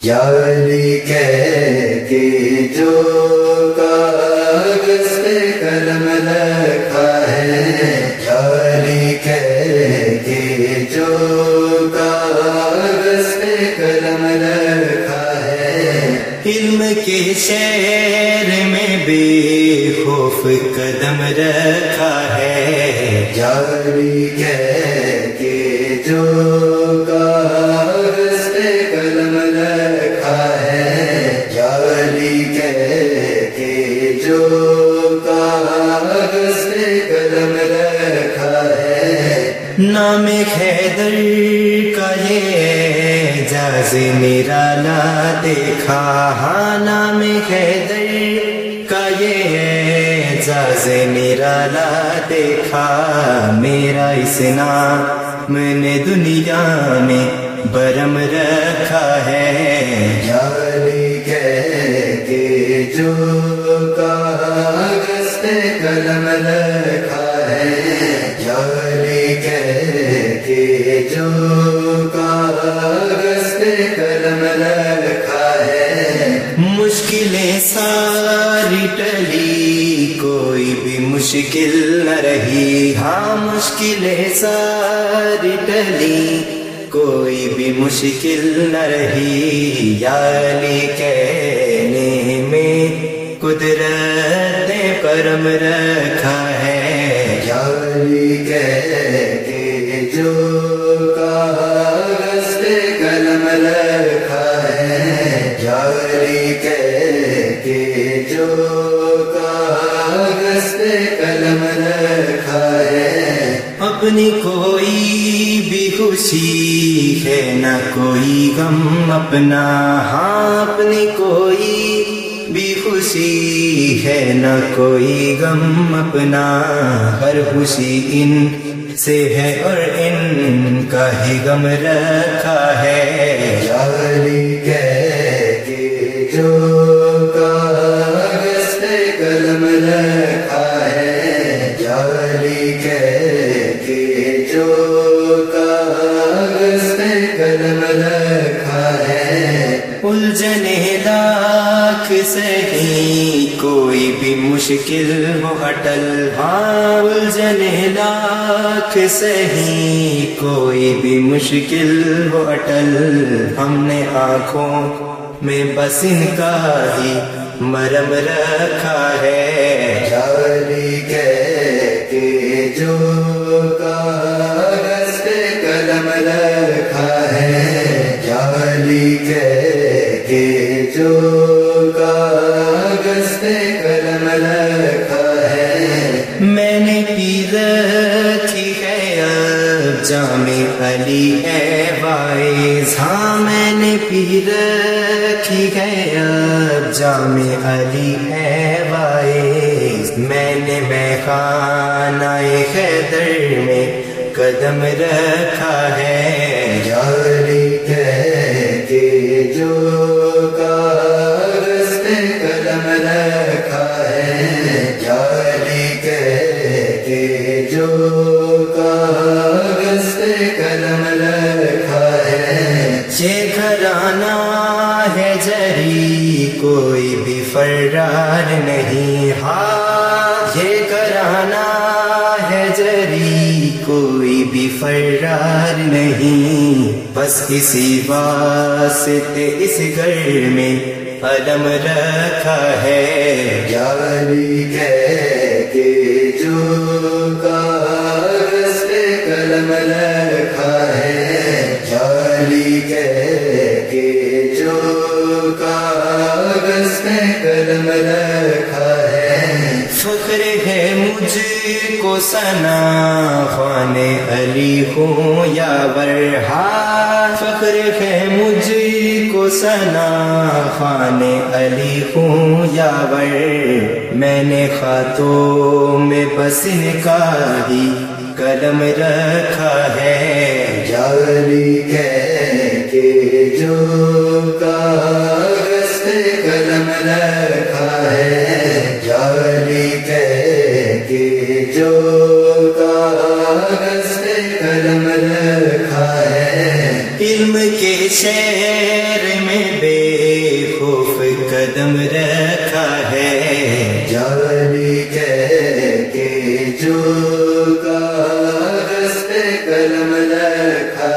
یا علی کہہ کے جو کاغذ پہ قلم رکھا ہے، یا علی کہہ کے جو کاغذ پہ قلم رکھا ہے، علم کے شہر میں بے خوف قدم رکھا ہے، یا علی کہہ کے جو کاغذ پہ قلم رکھا ہے، یا علی کہہ کے جو کاغذ پہ قلم رکھا ہے، نام حیدر کا یہ اعجاز نرالا دیکھا، ہاں نام حیدر کا یہ اعجاز نرالا دیکھا، میرا اس نام نے دنیا میں برم رکھا ہے، یا علی کہہ کے جو کاغذ پہ قلم رکھا ہے، یا علی کہہ کے جو کاغذ پہ قلم رکھا ہے، مشکلیں ساری ٹلی کوئی بھی مشکل نہ رہی، ہاں مشکلیں ساری ٹلی کوئی بھی مشکل نہ رہی، یا علی کہنے میں قدرت نے کرم رکھا ہے، یا علی کہہ کے جو کاغذ پہ قلم رکھا ہے، یا علی کہہ کے جو کاغذ پہ قلم رکھا ہے، اپنی کوئی بھی خوشی ہے نہ کوئی غم اپنا، ہاں اپنی کوئی بھی خوشی ہے نہ کوئی غم اپنا، ہر خوشی ان سے ہے اور ان کا ہی غم رکھا ہے، یا علی کہہ کے جو کاغذ پہ قلم رکھا ہے، یا علی کہہ کے جو کاغذ پہ قلم رکھا ہے، الجھنے لاکھ سہی کوئی بھی مشکل ہو اٹل، ہاں الجھنے لاکھ سہی کوئی بھی مشکل ہو اٹل، ہم نے آنکھوں میں بس ان کا ہی مرم رکھا ہے، یا علی کہہ کے جو کاغذ پہ قلم رکھا ہے، یا علی کہہ کے جو کاغذ پہ قلم رکھا ہے، میں نے پی رکھی ہے اب جام علی ہے وائز، ہاں میں نے پی رکھی ہے اب جام علی ہے وائز، میں نے میخانہ حیدر میں قدم رکھا ہے، یا علی کہہ کے جو کاغذ پہ قلم رکھا ہے، یا علی کہہ کے جو کاغذ پہ قلم رکھا ہے، یہ گھرانہ ہے جری کوئی بھی فرار نہیں، ہاں یہ گھرانہ ہے جری کوئی بھی فرار نہیں، بس اسی واسطے اس گھر میں علم رکھا ہے، یا علی کہہ کے جو کاغذ پہ قلم رکھا ہے، یا علی کہہ کے جو کاغذ پہ قلم رکھا ہے، فخر ہے مجھ کو ثنا خوان علی ہوں یا برہا، فخر ہے مجھ کو ثنا خوان علی ہوں یا ور، میں نے خطوں میں بس ان کا ہی قلم رکھا ہے، یا علی کہہ کے جو کاغذ پہ قلم رکھا ہے، یا علی کہہ کے جو کاغذ پہ قلم رکھا ہے، علم کے شہر خیر میں بے خوف قدم رکھا ہے، جعلی کہہ کے جو کاغذ پہ قلم رکھا